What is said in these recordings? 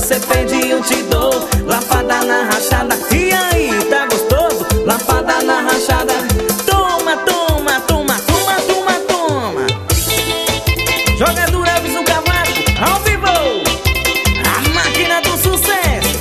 você pede eu te dou. Lapada na rachada, e aí, tá gostoso? Lapada na rachada. Toma, toma, toma, toma, toma, toma. Jogador Elvis no cavaco, ao vivo, a máquina do sucesso.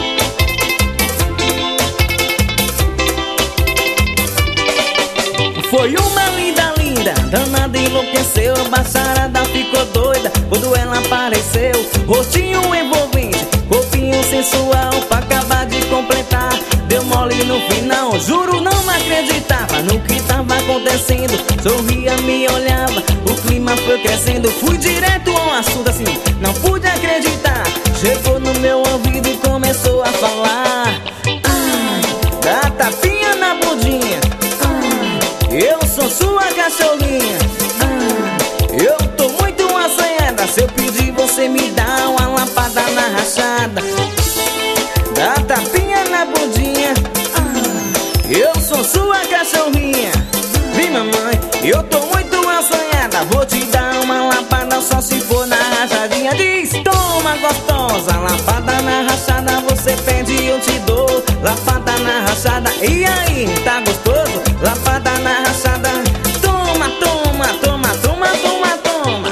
Foi uma linda, linda, danada enlouqueceu. A bacharada ficou doida quando ela apareceu. Rostinho envolvente, corpinho sensual, pra acabar de completar, deu mole no final. Juro, não acreditava no que tava acontecendo. Sorria, me olhava, o clima foi crescendo. Fui direto ao assunto assim, não pude acreditar. Chegou no meu ouvido e começou a falar: dá tapinha na bundinha, eu sou sua cachorrinha. Eu tô muito assanhada, se eu pedir você me dá uma lapada na rachada. Dá tapinha na bundinha, eu sou sua cachorrinha. Vem mamãe, eu tô muito assanhada, vou te dar uma lapada só se for na rachadinha. Diz, toma gostosa, lapada na rachada, você pede eu te dou. Lapada na rachada, e aí, tá gostoso? Lapada na rachada. Toma, toma, toma, toma, toma, toma.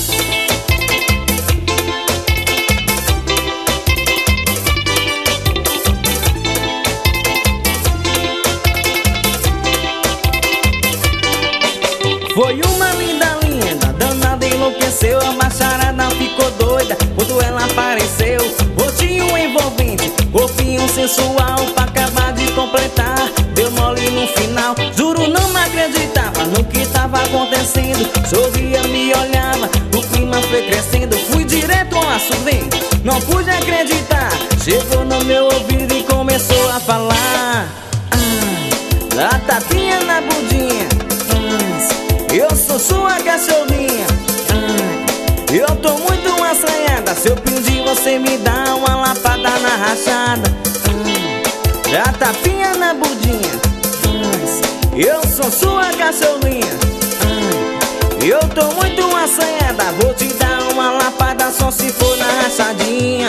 Foi uma linda, linda, danada enlouqueceu. A bacharada ficou doida quando ela apareceu. Rostinho envolvente, corpinho sensual, pra acabar de completar, deu mole no final. Juro, não acreditava no que tava acontecendo. Sorria, me olhava, o clima foi crescendo. Fui direto ao assunto, vem, não pude acreditar. Chegou no meu ouvido e começou a falar: dá tapinha na bundinha, eu sou sua cachorrinha. Eu tô muito assanhada, se eu pedir você me dá uma lapada na rachada. Dá tapinha na bundinha, eu sou sua cachorrinha. Eu tô muito assanhada, vou te dar uma lapada só se for na rachadinha.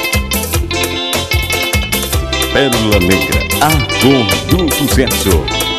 Pérola Negra, a cor do sucesso.